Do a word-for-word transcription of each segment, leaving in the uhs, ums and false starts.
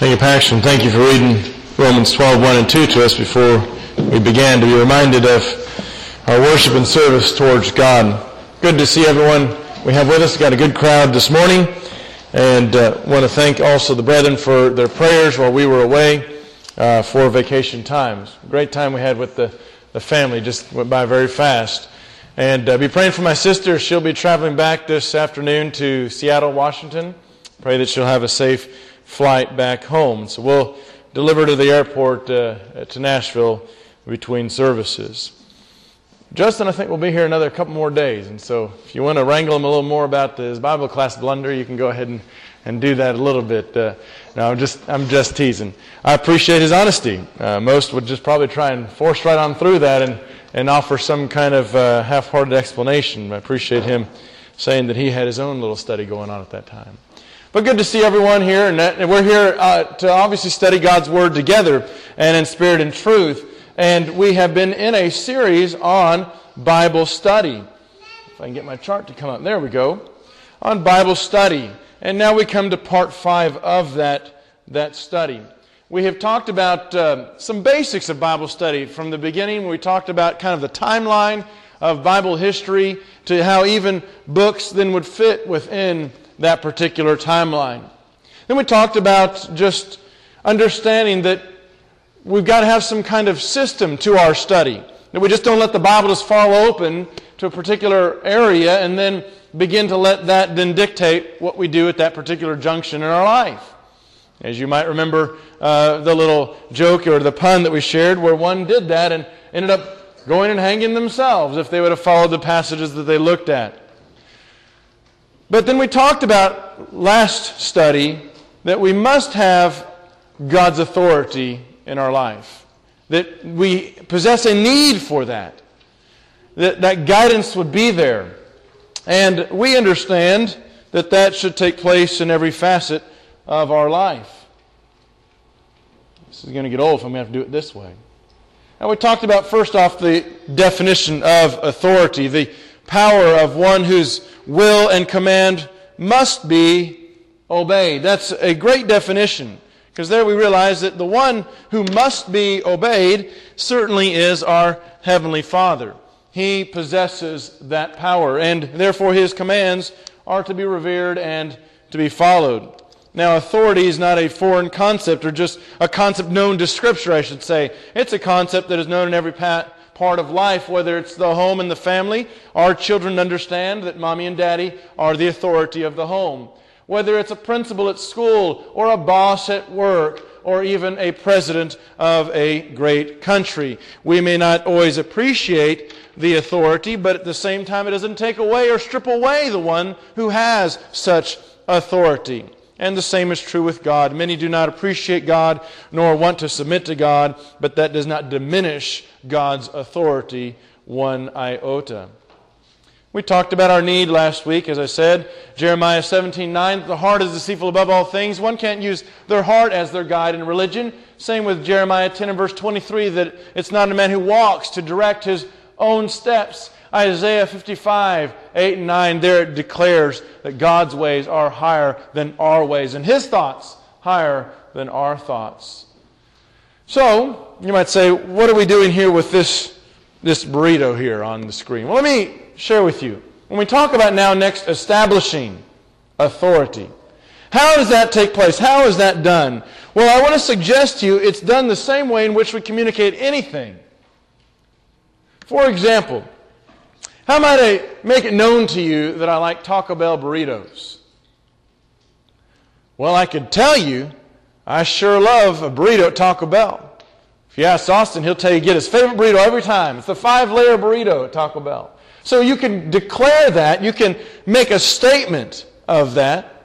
Thank you, Paxton. Thank you for reading Romans twelve, one and two to us before we began, to be reminded of our worship and service towards God. Good to see everyone we have with us. Got a good crowd this morning, and uh, want to thank also the brethren for their prayers while we were away uh, for vacation times. Great time we had with the, the family. Just went by very fast. And uh, be praying for my sister. She'll be traveling back this afternoon to Seattle, Washington. Pray that she'll have a safe flight back home. So we'll deliver to the airport uh, to Nashville between services. Justin, I think, will be here another couple more days. And so if you want to wrangle him a little more about his Bible class blunder, you can go ahead and, and do that a little bit. Uh, no, I'm just I'm just teasing. I appreciate his honesty. Uh, most would just probably try and force right on through that and, and offer some kind of uh, half-hearted explanation. I appreciate him saying that he had his own little study going on at that time. But good to see everyone here, and we're here uh, to obviously study God's Word together and in spirit and truth. And we have been in a series on Bible study. If I can get my chart to come up. There we go. On Bible study. And now we come to part five of that, that study. We have talked about uh, some basics of Bible study from the beginning. We talked about kind of the timeline of Bible history to how even books then would fit within that particular timeline. Then we talked about just understanding that we've got to have some kind of system to our study. That we just don't let the Bible just fall open to a particular area and then begin to let that then dictate what we do at that particular junction in our life. As you might remember uh, the little joke or the pun that we shared where one did that and ended up going and hanging themselves if they would have followed the passages that they looked at. But then we talked about last study that we must have God's authority in our life. That we possess a need for that. That that guidance would be there. And we understand that that should take place in every facet of our life. This is going to get old if I'm going to have to do it this way. Now we talked about first off the definition of authority. The power of one whose will and command must be obeyed. That's a great definition, because there we realize that the one who must be obeyed certainly is our Heavenly Father. He possesses that power, and therefore His commands are to be revered and to be followed. Now, authority is not a foreign concept, or just a concept known to Scripture, I should say. It's a concept that is known in every part part of life, whether it's the home and the family. Our children understand that mommy and daddy are the authority of the home. Whether it's a principal at school or a boss at work or even a president of a great country. We may not always appreciate the authority, but at the same time it doesn't take away or strip away the one who has such authority. And the same is true with God. Many do not appreciate God nor want to submit to God, but that does not diminish God's authority one iota. We talked about our need last week, as I said. Jeremiah seventeen nine, the heart is deceitful above all things. One can't use their heart as their guide in religion. Same with Jeremiah ten and verse twenty-three, that it's not a man who walks to direct his own steps. Isaiah fifty-five, eight and nine, there it declares that God's ways are higher than our ways, and His thoughts higher than our thoughts. So, you might say, what are we doing here with this, this burrito here on the screen? Well, let me share with you. When we talk about now next establishing authority, how does that take place? How is that done? Well, I want to suggest to you it's done the same way in which we communicate anything. For example, how might I make it known to you that I like Taco Bell burritos? Well, I could tell you I sure love a burrito at Taco Bell. If you ask Austin, he'll tell you get his favorite burrito every time. It's the five-layer burrito at Taco Bell. So you can declare that. You can make a statement of that.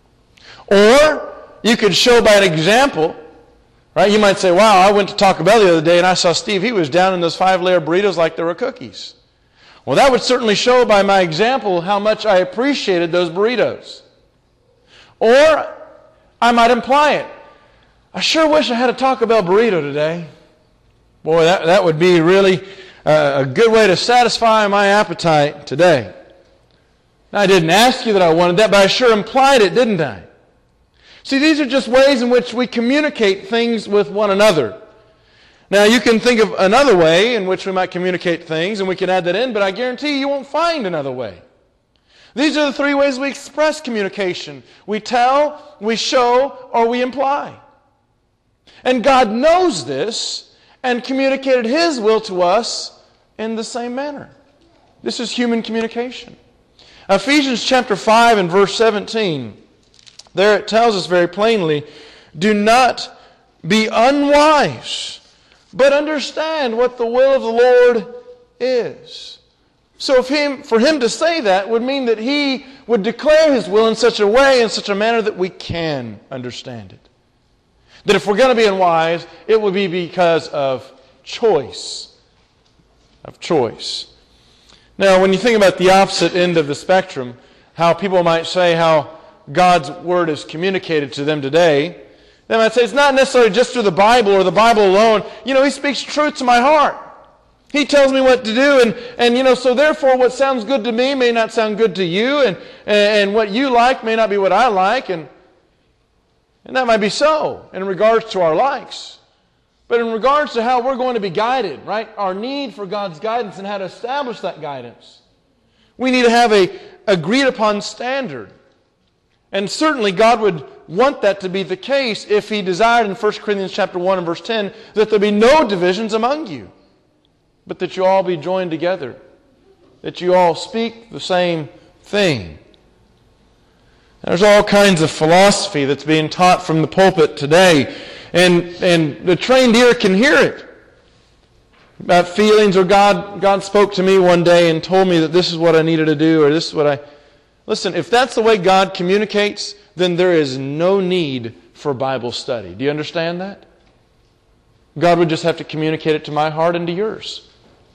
Or you could show by an example. Right? You might say, wow, I went to Taco Bell the other day and I saw Steve. He was down in those five-layer burritos like they were cookies. Well, that would certainly show by my example how much I appreciated those burritos. Or I might imply it. I sure wish I had a Taco Bell burrito today. Boy, that, that would be really uh, a good way to satisfy my appetite today. Now, I didn't ask you that I wanted that, but I sure implied it, didn't I? See, these are just ways in which we communicate things with one another. Now, you can think of another way in which we might communicate things, and we can add that in, but I guarantee you, you won't find another way. These are the three ways we express communication. We tell, we show, or we imply. And God knows this and communicated His will to us in the same manner. This is human communication. Ephesians chapter five and verse seventeen, there it tells us very plainly, do not be unwise, but understand what the will of the Lord is. So if him, for Him to say that would mean that He would declare His will in such a way, in such a manner that we can understand it. That if we're going to be unwise, it would be because of choice. Of choice. Now, when you think about the opposite end of the spectrum, how people might say how God's Word is communicated to them today, they might say it's not necessarily just through the Bible or the Bible alone. You know, He speaks truth to my heart. He tells me what to do, and, and you know, so therefore what sounds good to me may not sound good to you, and, and what you like may not be what I like, and, and that might be so in regards to our likes. But in regards to how we're going to be guided, right, our need for God's guidance and how to establish that guidance, we need to have a agreed upon standard. And certainly God would want that to be the case if He desired in First Corinthians chapter one and verse ten that there be no divisions among you, but that you all be joined together, that you all speak the same thing. There's all kinds of philosophy that's being taught from the pulpit today, and and the trained ear can hear it. About feelings, or God, God spoke to me one day and told me that this is what I needed to do, or this is what I... Listen, if that's the way God communicates, then there is no need for Bible study. Do you understand that? God would just have to communicate it to my heart and to yours.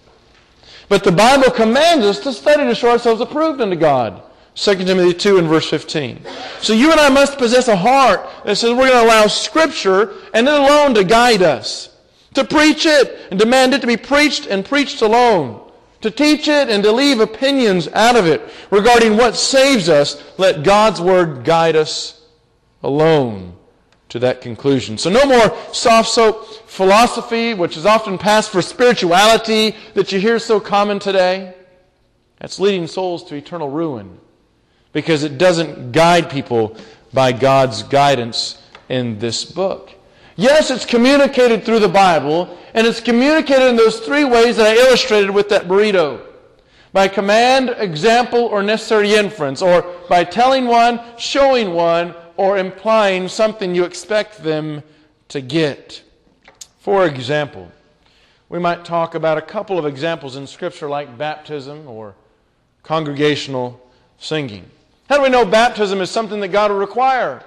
But the Bible commands us to study to show ourselves approved unto God. Second Timothy two and verse fifteen. So you and I must possess a heart that says we're going to allow Scripture and it alone to guide us. To preach it and demand it to be preached and preached alone. To teach it and to leave opinions out of it regarding what saves us. Let God's Word guide us alone to that conclusion. So no more soft soap philosophy, which is often passed for spirituality that you hear so common today. That's leading souls to eternal ruin because it doesn't guide people by God's guidance in this book. Yes, it's communicated through the Bible, and it's communicated in those three ways that I illustrated with that burrito. By command, example, or necessary inference, or by telling one, showing one, or implying something you expect them to get. For example, we might talk about a couple of examples in Scripture like baptism or congregational singing. How do we know baptism is something that God will require?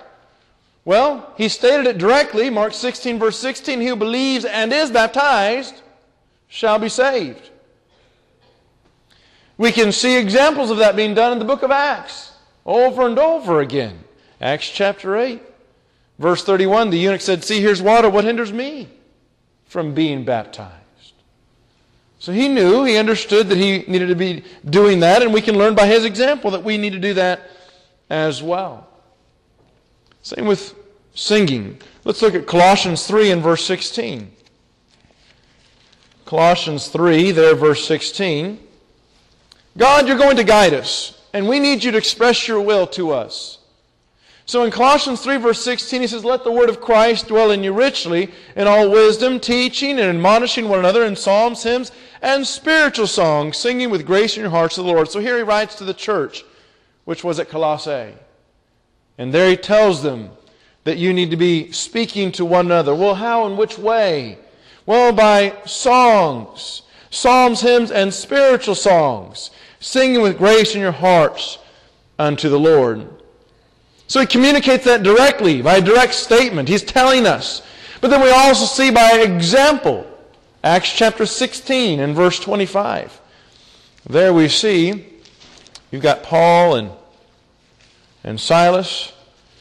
Well, He stated it directly, Mark sixteen, verse sixteen, he who believes and is baptized shall be saved. We can see examples of that being done in the book of Acts over and over again. Acts chapter eight, verse thirty-one, the eunuch said, see, here's water, what hinders me from being baptized? So he knew, he understood that he needed to be doing that, and we can learn by his example that we need to do that as well. Same with singing. Let's look at Colossians three and verse sixteen. Colossians three, there, verse sixteen. God, you're going to guide us, and we need you to express your will to us. So in Colossians three, verse sixteen, he says, let the word of Christ dwell in you richly in all wisdom, teaching and admonishing one another in psalms, hymns, and spiritual songs, singing with grace in your hearts to the Lord. So here he writes to the church, which was at Colossae. And there he tells them that you need to be speaking to one another. Well, how and which way? Well, by songs, psalms, hymns, and spiritual songs, singing with grace in your hearts unto the Lord. So he communicates that directly, by a direct statement. He's telling us. But then we also see by example, Acts chapter sixteen and verse twenty-five. There we see, you've got Paul and and Silas.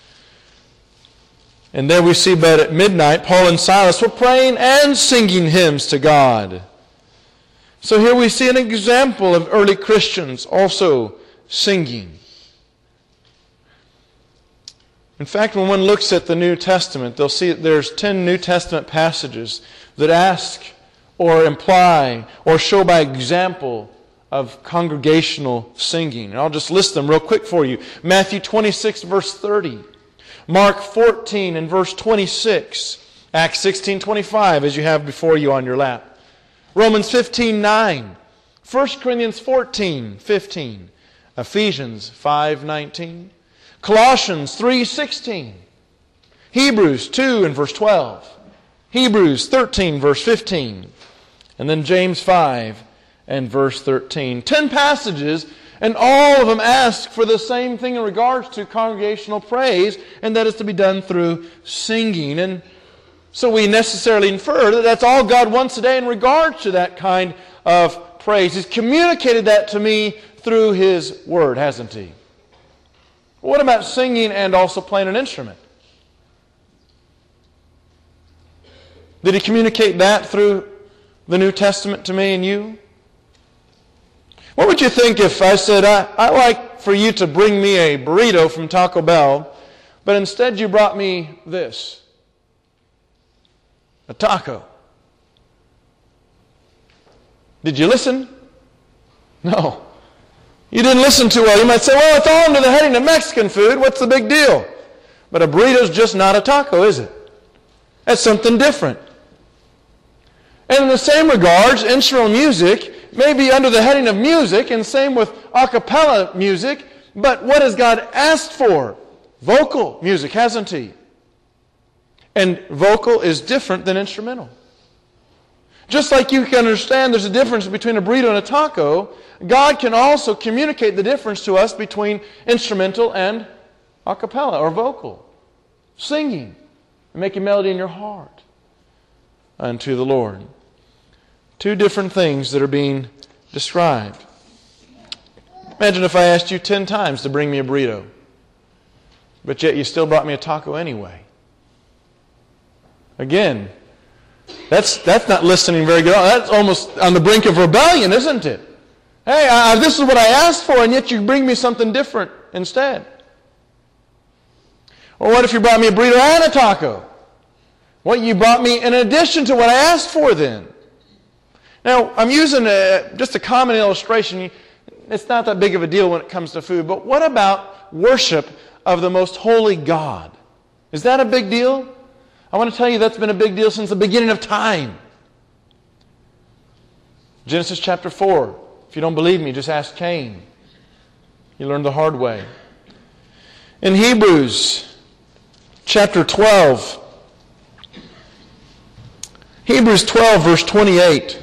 And there we see that at midnight, Paul and Silas were praying and singing hymns to God. So here we see an example of early Christians also singing. In fact, when one looks at the New Testament, they'll see that there's ten New Testament passages that ask or imply or show by example of congregational singing. And I'll just list them real quick for you. Matthew twenty-six, verse thirty. Mark fourteen and verse twenty-six. Acts sixteen twenty-five, as you have before you on your lap. Romans fifteen nine. First Corinthians fourteen fifteen. Ephesians five nineteen. Colossians three sixteen. Hebrews two and verse twelve. Hebrews thirteen verse fifteen. And then James five and verse thirteen. Ten passages, and all of them ask for the same thing in regards to congregational praise, and that is to be done through singing. And so we necessarily infer that that's all God wants today in regards to that kind of praise. He's communicated that to me through His Word, hasn't He? What about singing and also playing an instrument? Did He communicate that through the New Testament to me and you? What would you think if I said, I, I like for you to bring me a burrito from Taco Bell, but instead you brought me this, a taco? Did you listen? No. You didn't listen too well. You might say, well, it's all under the heading of Mexican food. What's the big deal? But a burrito's just not a taco, is it? That's something different. And in the same regards, instrumental music may be under the heading of music, and same with a cappella music, but what has God asked for? Vocal music, hasn't He? And vocal is different than instrumental. Just like you can understand there's a difference between a burrito and a taco, God can also communicate the difference to us between instrumental and a cappella or vocal. Singing and making melody in your heart unto the Lord. Two different things that are being described. Imagine if I asked you ten times to bring me a burrito, but yet you still brought me a taco anyway. Again, that's that's not listening very good. That's almost on the brink of rebellion, isn't it? Hey, I, this is what I asked for, and yet you bring me something different instead. Or what if you brought me a burrito and a taco? What you brought me in addition to what I asked for then? Now, I'm using a, just a common illustration. It's not that big of a deal when it comes to food, but what about worship of the most holy God? Is that a big deal? I want to tell you that's been a big deal since the beginning of time. Genesis chapter four. If you don't believe me, just ask Cain. He learned the hard way. In Hebrews chapter twelve, Hebrews twelve verse twenty-eight,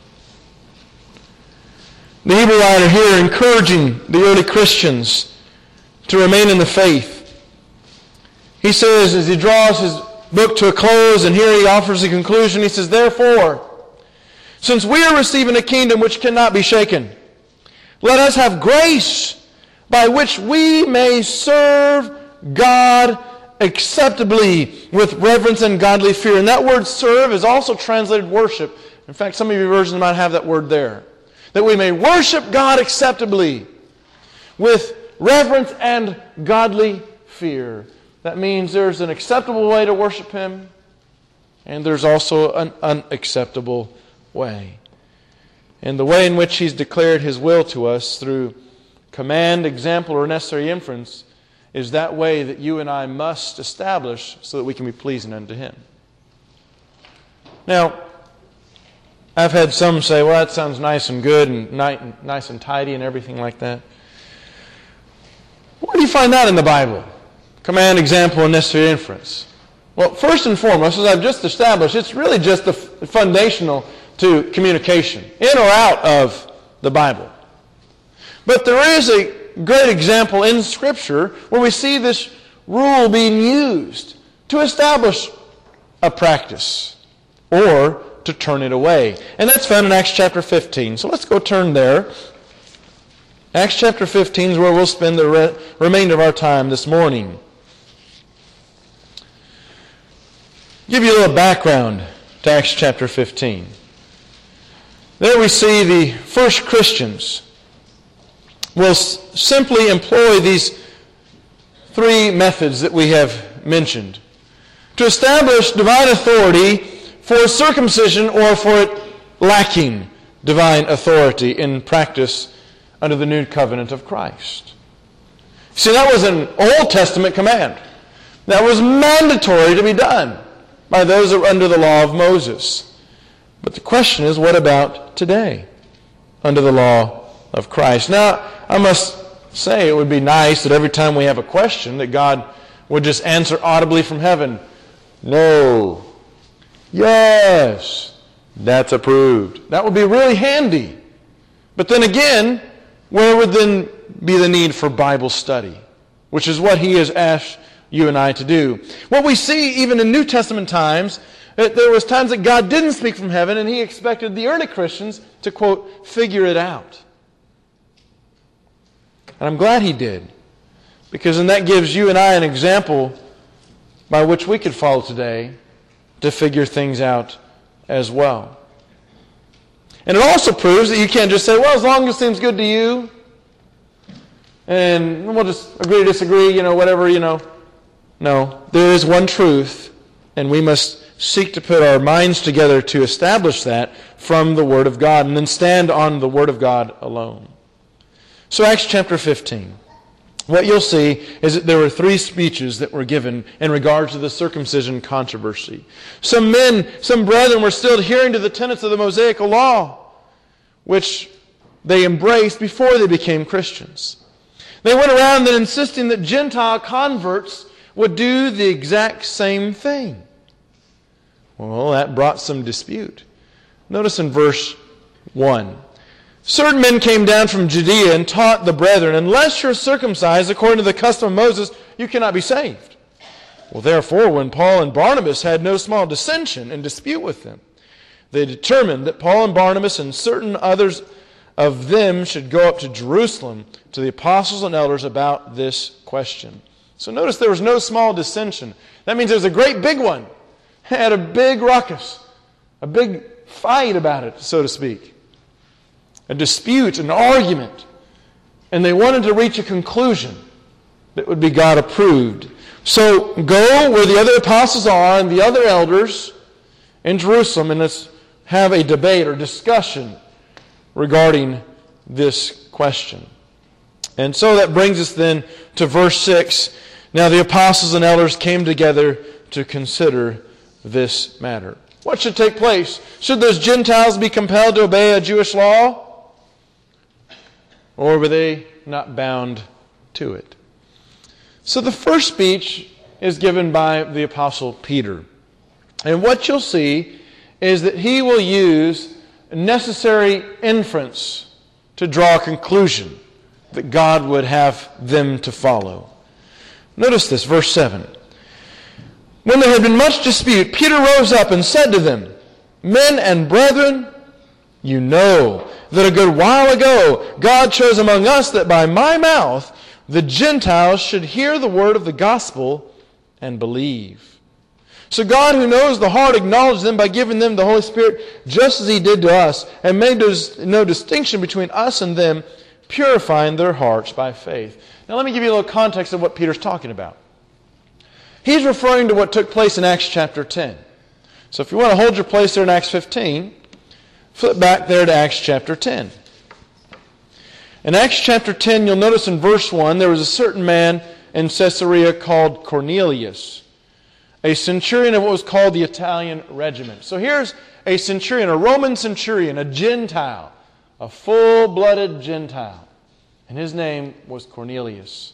the Hebrew writer here encouraging the early Christians to remain in the faith. He says, as he draws his book to a close, and here he offers a conclusion, he says, therefore, since we are receiving a kingdom which cannot be shaken, let us have grace by which we may serve God acceptably with reverence and godly fear. And that word serve is also translated worship. In fact, some of your versions might have that word there. That we may worship God acceptably with reverence and godly fear. That means there's an acceptable way to worship Him, and there's also an unacceptable way. And the way in which He's declared His will to us through command, example, or necessary inference is that way that you and I must establish so that we can be pleasing unto Him. Now, I've had some say, well, that sounds nice and good and nice and tidy and everything like that. Where do you find that in the Bible? Command, example, and necessary inference. Well, first and foremost, as I've just established, it's really just the foundational to communication, in or out of the Bible. But there is a great example in Scripture where we see this rule being used to establish a practice or to turn it away. And that's found in Acts chapter fifteen. So let's go turn there. Acts chapter fifteen is where we'll spend the re- remainder of our time this morning. Give you a little background to Acts chapter fifteen. There we see the first Christians will s- simply employ these three methods that we have mentioned to establish divine authority for circumcision or for it lacking divine authority in practice under the new covenant of Christ. See, that was an Old Testament command. That was mandatory to be done by those that were under the law of Moses. But the question is, what about today, under the law of Christ? Now, I must say it would be nice that every time we have a question that God would just answer audibly from heaven, no, yes, that's approved. That would be really handy. But then again, where would then be the need for Bible study, which is what He has asked you and I to do? What we see even in New Testament times, that there was times that God didn't speak from heaven and He expected the early Christians to, quote, figure it out. And I'm glad He did, because then that gives you and I an example by which we could follow today to figure things out as well. And it also proves that you can't just say, well, as long as it seems good to you, and we'll just agree to disagree, you know, whatever, you know. No, there is one truth, and we must seek to put our minds together to establish that from the Word of God, and then stand on the Word of God alone. So Acts chapter fifteen. What you'll see is that there were three speeches that were given in regards to the circumcision controversy. Some men, some brethren were still adhering to the tenets of the Mosaical law, which they embraced before they became Christians. They went around then insisting that Gentile converts would do the exact same thing. Well, that brought some dispute. Notice in verse one. Certain men came down from Judea and taught the brethren, unless you're circumcised according to the custom of Moses, you cannot be saved. Well, therefore, when Paul and Barnabas had no small dissension and dispute with them, they determined that Paul and Barnabas and certain others of them should go up to Jerusalem to the apostles and elders about this question. So notice there was no small dissension. That means there was a great big one. It had a big ruckus, a big fight about it, so to speak. A dispute, an argument. And they wanted to reach a conclusion that would be God approved. So go where the other apostles are and the other elders in Jerusalem, and let's have a debate or discussion regarding this question. And so that brings us then to verse six. Now the apostles and elders came together to consider this matter. What should take place? Should those Gentiles be compelled to obey a Jewish law? Or were they not bound to it? So the first speech is given by the Apostle Peter. And what you'll see is that he will use necessary inference to draw a conclusion that God would have them to follow. Notice this, verse seven. When there had been much dispute, Peter rose up and said to them, Men and brethren, you know that a good while ago God chose among us that by my mouth the Gentiles should hear the word of the gospel and believe. So God, who knows the heart, acknowledged them by giving them the Holy Spirit just as He did to us, and made no distinction between us and them, purifying their hearts by faith. Now let me give you a little context of what Peter's talking about. He's referring to what took place in Acts chapter ten. So if you want to hold your place there in Acts fifteen, flip back there to Acts chapter ten. In Acts chapter ten, you'll notice in verse one, there was a certain man in Caesarea called Cornelius, a centurion of what was called the Italian regiment. So here's a centurion, a Roman centurion, a Gentile, a full-blooded Gentile. And his name was Cornelius.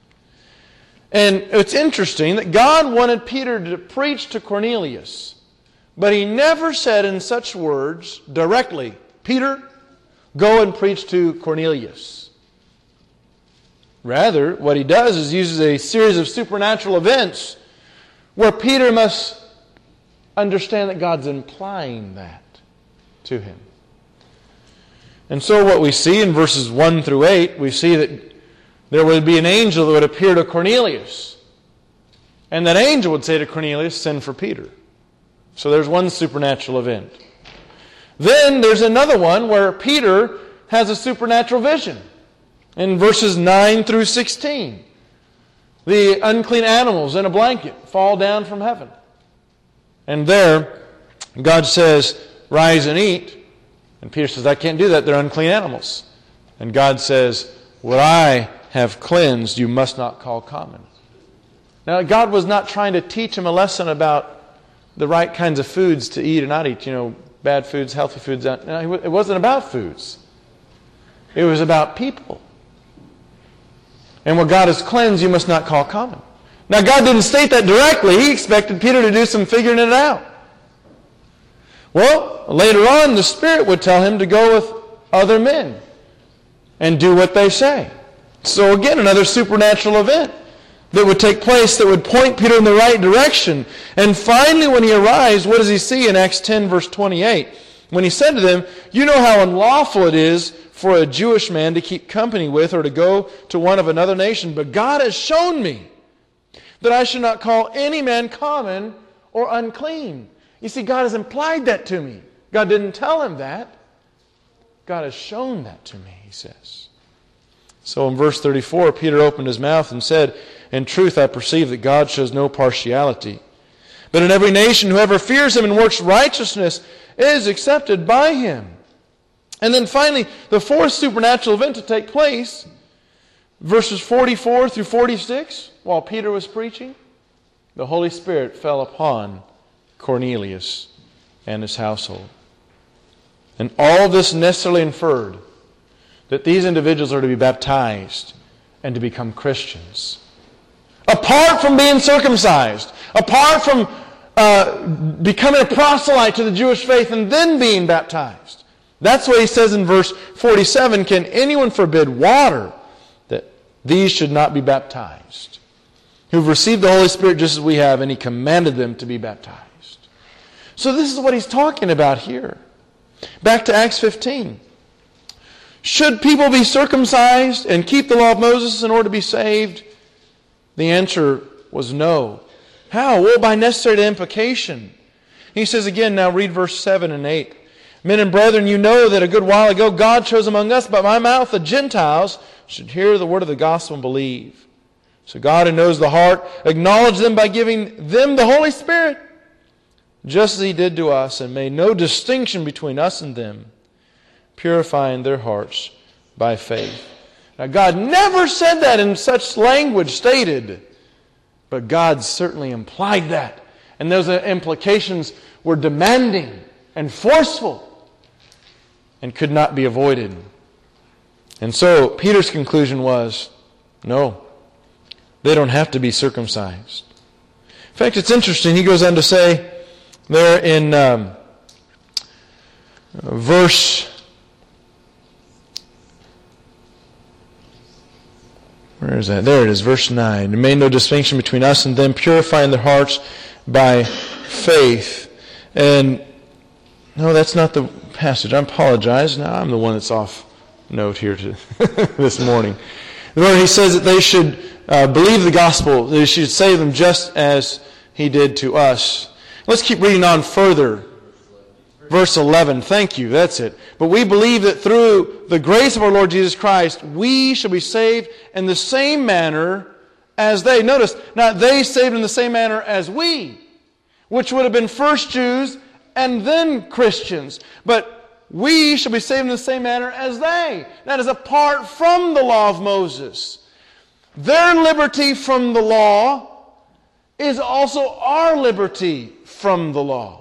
And it's interesting that God wanted Peter to preach to Cornelius, but He never said in such words directly, Peter, go and preach to Cornelius. Rather, what He does is uses a series of supernatural events where Peter must understand that God's implying that to him. And so what we see in verses one through eight, we see that there would be an angel that would appear to Cornelius. And that angel would say to Cornelius, send for Peter. So there's one supernatural event. Then there's another one where Peter has a supernatural vision in verses nine through sixteen. The unclean animals in a blanket fall down from heaven. And there, God says, rise and eat. And Peter says, I can't do that. They're unclean animals. And God says, what I have cleansed, you must not call common. Now, God was not trying to teach him a lesson about the right kinds of foods to eat or not eat. You know, bad foods, healthy foods. No, it wasn't about foods. It was about people. And what God has cleansed, you must not call common. Now, God didn't state that directly. He expected Peter to do some figuring it out. Well, later on, the Spirit would tell him to go with other men and do what they say. So again, another supernatural event that would take place that would point Peter in the right direction. And finally, when he arrives, what does he see in Acts ten, verse twenty-eight? When he said to them, you know how unlawful it is for a Jewish man to keep company with or to go to one of another nation, but God has shown me that I should not call any man common or unclean. You see, God has implied that to me. God didn't tell him that. God has shown that to me, he says. So in verse thirty-four, Peter opened his mouth and said, in truth, I perceive that God shows no partiality. But in every nation, whoever fears him and works righteousness is accepted by him. And then finally, the fourth supernatural event to take place, verses forty-four through forty-six, while Peter was preaching, the Holy Spirit fell upon Cornelius and his household. And all this necessarily inferred that these individuals are to be baptized and to become Christians. Apart from being circumcised, apart from uh, becoming a proselyte to the Jewish faith and then being baptized. That's what he says in verse forty-seven, can anyone forbid water that these should not be baptized? Who've received the Holy Spirit just as we have, and he commanded them to be baptized. So this is what he's talking about here. Back to Acts fifteen. Should people be circumcised and keep the law of Moses in order to be saved? The answer was no. How? Well, by necessary implication. He says again, now read verse seven and eight. Men and brethren, you know that a good while ago God chose among us by my mouth the Gentiles should hear the word of the gospel and believe. So God, who knows the heart, acknowledged them by giving them the Holy Spirit, just as he did to us, and made no distinction between us and them, purifying their hearts by faith. Now, God never said that in such language stated, but God certainly implied that. And those implications were demanding and forceful and could not be avoided. And so, Peter's conclusion was, no, they don't have to be circumcised. In fact, it's interesting. He goes on to say there in um, verse... Where is that? There it is, verse nine. And made no distinction between us and them, purifying their hearts by faith. And no, that's not the passage. I apologize. Now I'm the one that's off note here to this morning. Where he says that they should uh, believe the gospel. They should save them just as he did to us. Let's keep reading on further. Verse eleven, thank you, that's it. But we believe that through the grace of our Lord Jesus Christ, we shall be saved in the same manner as they. Notice, not they saved in the same manner as we, which would have been first Jews and then Christians. But we shall be saved in the same manner as they. That is apart from the law of Moses. Their liberty from the law is also our liberty from the law.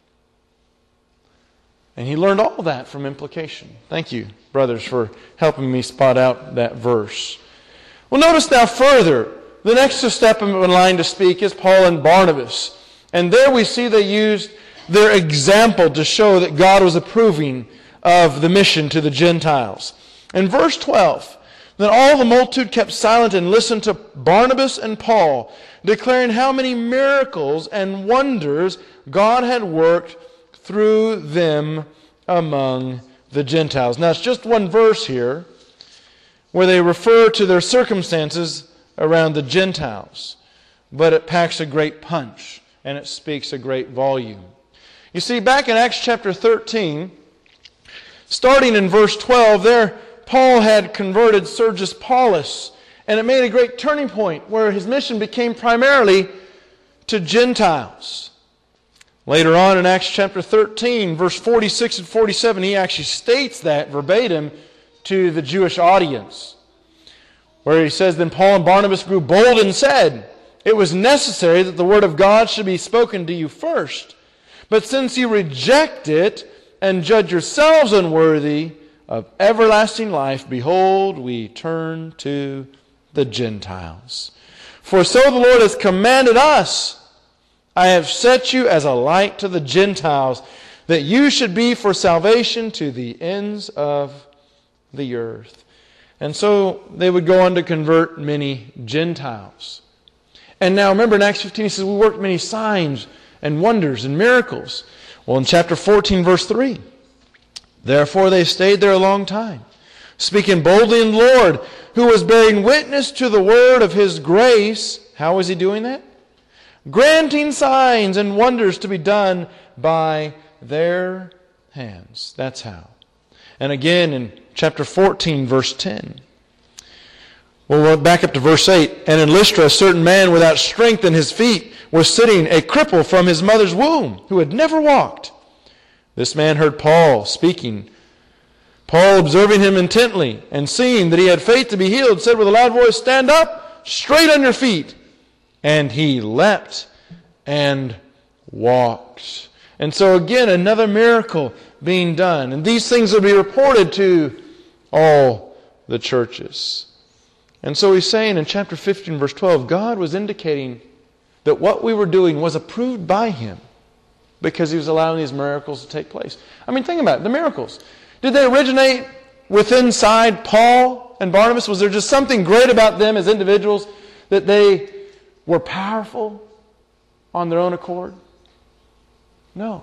And he learned all that from implication. Thank you, brothers, for helping me spot out that verse. Well, notice now further, the next step in line to speak is Paul and Barnabas. And there we see they used their example to show that God was approving of the mission to the Gentiles. In verse twelve, then all the multitude kept silent and listened to Barnabas and Paul, declaring how many miracles and wonders God had worked through them among the Gentiles. Now, it's just one verse here where they refer to their circumstances around the Gentiles, but it packs a great punch and it speaks a great volume. You see, back in Acts chapter thirteen, starting in verse twelve, there Paul had converted Sergius Paulus And it made a great turning point where his mission became primarily to Gentiles. Later on in Acts chapter thirteen, verse forty-six and forty-seven, he actually states that verbatim to the Jewish audience, where he says, "Then Paul and Barnabas grew bold and said, 'It was necessary that the word of God should be spoken to you first. But since you reject it and judge yourselves unworthy of everlasting life, behold, we turn to the Gentiles. For so the Lord has commanded us, I have set you as a light to the Gentiles, that you should be for salvation to the ends of the earth.'" And so they would go on to convert many Gentiles. And now remember in Acts fifteen, he says, "We worked many signs and wonders and miracles." Well, in chapter fourteen, verse three, "Therefore they stayed there a long time, speaking boldly in the Lord, who was bearing witness to the word of his grace." How was he doing that? "Granting signs and wonders to be done by their hands." That's how. And again in chapter fourteen, verse ten. Well, we'll back up to verse eight. "And in Lystra, a certain man without strength in his feet was sitting, a cripple from his mother's womb, who had never walked. This man heard Paul speaking. Paul, observing him intently, and seeing that he had faith to be healed, said with a loud voice, 'Stand up, straight on your feet.' And he leapt and walked." And so again, another miracle being done. And these things will be reported to all the churches. And so he's saying in chapter fifteen, verse twelve, God was indicating that what we were doing was approved by Him because He was allowing these miracles to take place. I mean, think about it. The miracles. Did they originate within inside Paul and Barnabas? Was there just something great about them as individuals that they were powerful on their own accord? No.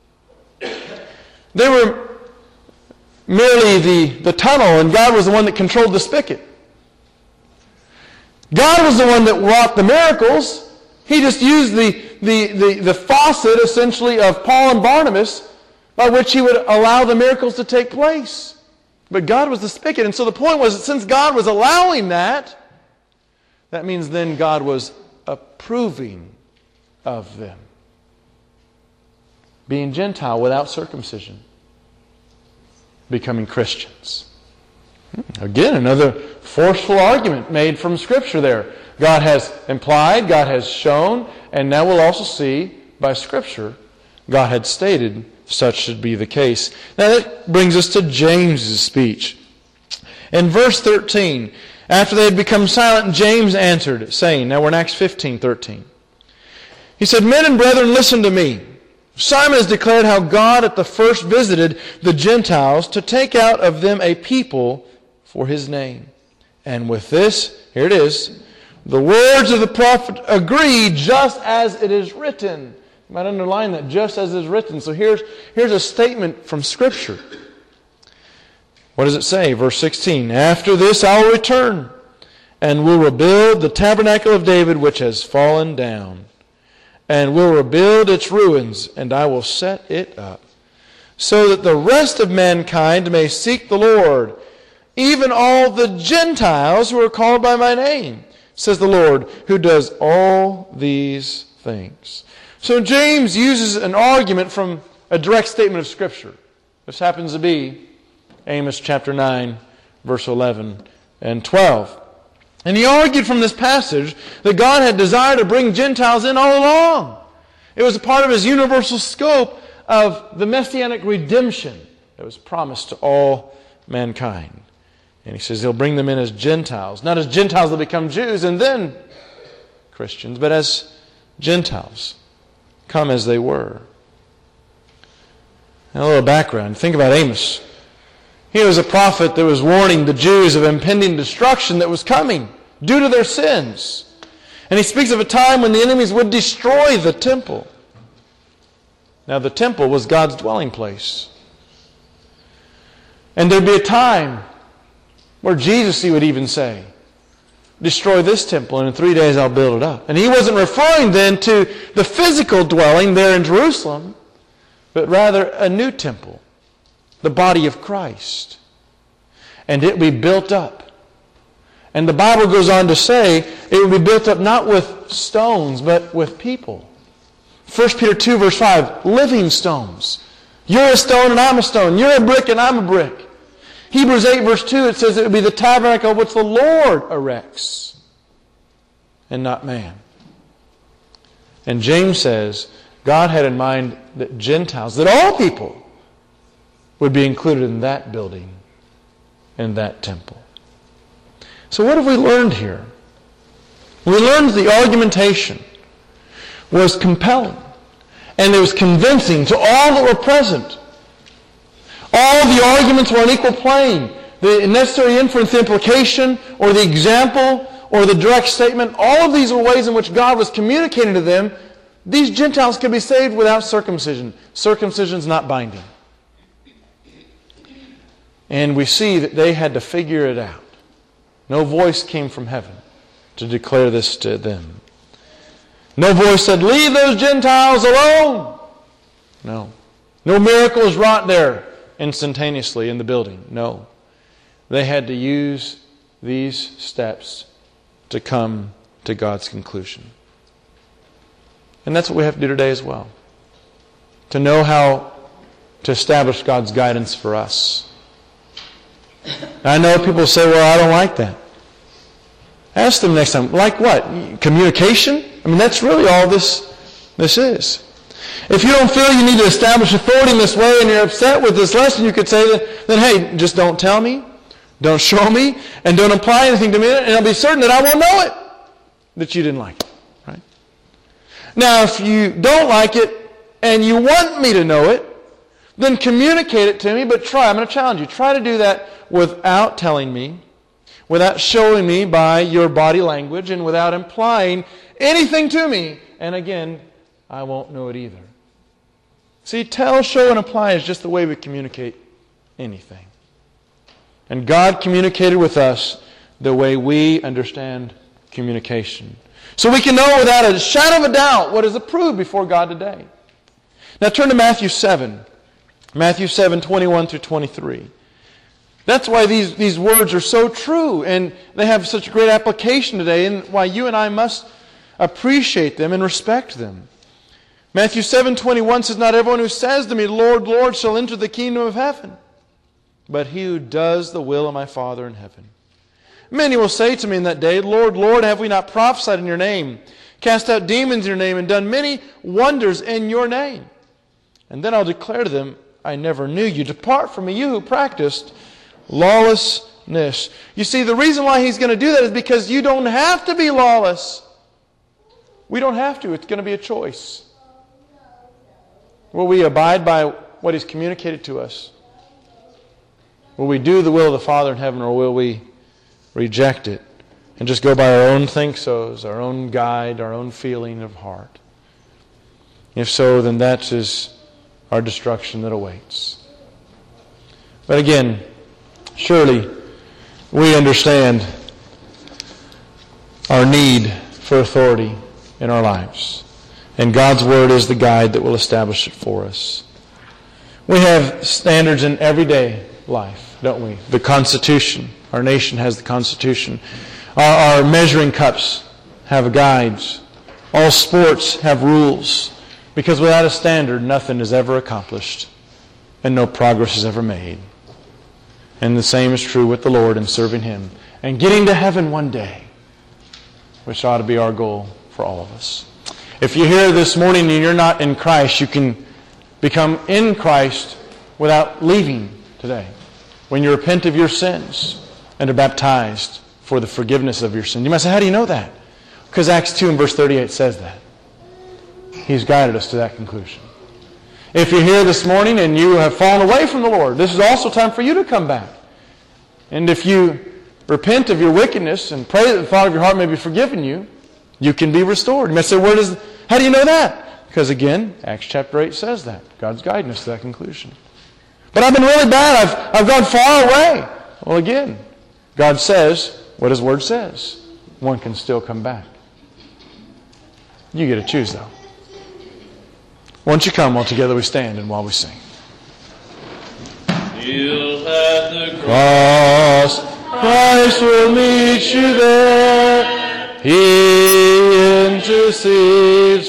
They were merely the, the tunnel, and God was the one that controlled the spigot. God was the one that wrought the miracles. He just used the, the, the, the faucet, essentially, of Paul and Barnabas by which He would allow the miracles to take place. But God was the spigot. And so the point was that since God was allowing that, that means then God was approving of them. Being Gentile without circumcision. Becoming Christians. Again, another forceful argument made from Scripture there. God has implied, God has shown, and now we'll also see by Scripture, God had stated such should be the case. Now that brings us to James's speech. In verse thirteen, after they had become silent, James answered, saying, now we're in Acts fifteen thirteen. He said, "Men and brethren, listen to me. Simon has declared how God at the first visited the Gentiles to take out of them a people for His name. And with this, here it is, the words of the prophet agree just as it is written." You might underline that, just as it is written. So here's, here's a statement from Scripture. What does it say? Verse sixteen, "After this I will return, and will rebuild the tabernacle of David which has fallen down, and will rebuild its ruins, and I will set it up, so that the rest of mankind may seek the Lord, even all the Gentiles who are called by my name, says the Lord, who does all these things." So James uses an argument from a direct statement of Scripture. This happens to be Amos chapter nine, verse eleven and twelve. And he argued from this passage that God had desired to bring Gentiles in all along. It was a part of His universal scope of the messianic redemption that was promised to all mankind. And he says He'll bring them in as Gentiles. Not as Gentiles that become Jews and then Christians, but as Gentiles. Come as they were. Now, a little background. Think about Amos. He was a prophet that was warning the Jews of impending destruction that was coming due to their sins. And he speaks of a time when the enemies would destroy the temple. Now, the temple was God's dwelling place. And there'd be a time where Jesus, He would even say, "Destroy this temple, and in three days I'll build it up." And He wasn't referring then to the physical dwelling there in Jerusalem, but rather a new temple, the body of Christ. And it will be built up. And the Bible goes on to say it would be built up not with stones, but with people. First Peter two, verse five, living stones. You're a stone and I'm a stone. You're a brick and I'm a brick. Hebrews eight, verse two, it says it would be the tabernacle which the Lord erects, and not man. And James says God had in mind that Gentiles, that all people, would be included in that building, in that temple. So what have we learned here? We learned the argumentation was compelling, and it was convincing to all that were present. All the arguments were on equal plane. The necessary inference, the implication, or the example, or the direct statement, all of these were ways in which God was communicating to them. These Gentiles could be saved without circumcision. Circumcision is not binding. And we see that they had to figure it out. No voice came from heaven to declare this to them. No voice said, leave those Gentiles alone. No. No miracles wrought there instantaneously in the building. No. They had to use these steps to come to God's conclusion. And that's what we have to do today as well. To know how to establish God's guidance for us. I know people say, well, I don't like that. Ask them next time, like what? Communication? I mean, that's really all this, this is. If you don't feel you need to establish authority in this way and you're upset with this lesson, you could say that, then hey, just don't tell me, don't show me, and don't apply anything to me, and I'll be certain that I won't know it, that you didn't like it. Right? Now, if you don't like it and you want me to know it, then communicate it to me, but try. I'm going to challenge you. Try to do that without telling me, without showing me by your body language, and without implying anything to me. And again, I won't know it either. See, tell, show, and apply is just the way we communicate anything. And God communicated with us the way we understand communication. So we can know without a shadow of a doubt what is approved before God today. Now turn to Matthew seven. Matthew seven, twenty-one through twenty-three. That's why these, these words are so true, and they have such great application today, and why you and I must appreciate them and respect them. Matthew seven, twenty-one says, not everyone who says to me, Lord, Lord, shall enter the kingdom of heaven, but he who does the will of my Father in heaven. Many will say to me in that day, Lord, Lord, have we not prophesied in your name, cast out demons in your name, and done many wonders in your name? And then I'll declare to them, I never knew you. Depart from me, you who practiced lawlessness. You see, the reason why he's going to do that is because you don't have to be lawless. We don't have to. It's going to be a choice. Will we abide by what he's communicated to us? Will we do the will of the Father in heaven, or will we reject it and just go by our own think-sos, our own guide, our own feeling of heart? If so, then that is our destruction that awaits. But again, surely we understand our need for authority in our lives. And God's Word is the guide that will establish it for us. We have standards in everyday life, don't we? The Constitution. Our nation has the Constitution. Our, our measuring cups have guides. All sports have rules. Because without a standard, nothing is ever accomplished, and no progress is ever made. And the same is true with the Lord and serving Him, and getting to heaven one day, which ought to be our goal for all of us. If you're here this morning and you're not in Christ, you can become in Christ without leaving today. When you repent of your sins and are baptized for the forgiveness of your sins. You might say, how do you know that? Because Acts two and verse thirty-eight says that. He's guided us to that conclusion. If you're here this morning and you have fallen away from the Lord, this is also time for you to come back. And if you repent of your wickedness and pray that the thought of your heart may be forgiven you, you can be restored. You may say, where does, how do you know that? Because again, Acts chapter eight says that. God's guiding us to that conclusion. But I've been really bad. I've, I've gone far away. Well, again, God says what His Word says. One can still come back. You get to choose, though. Won't you come while together we stand and while we sing? Kneel at the cross. Christ will meet you there. He intercedes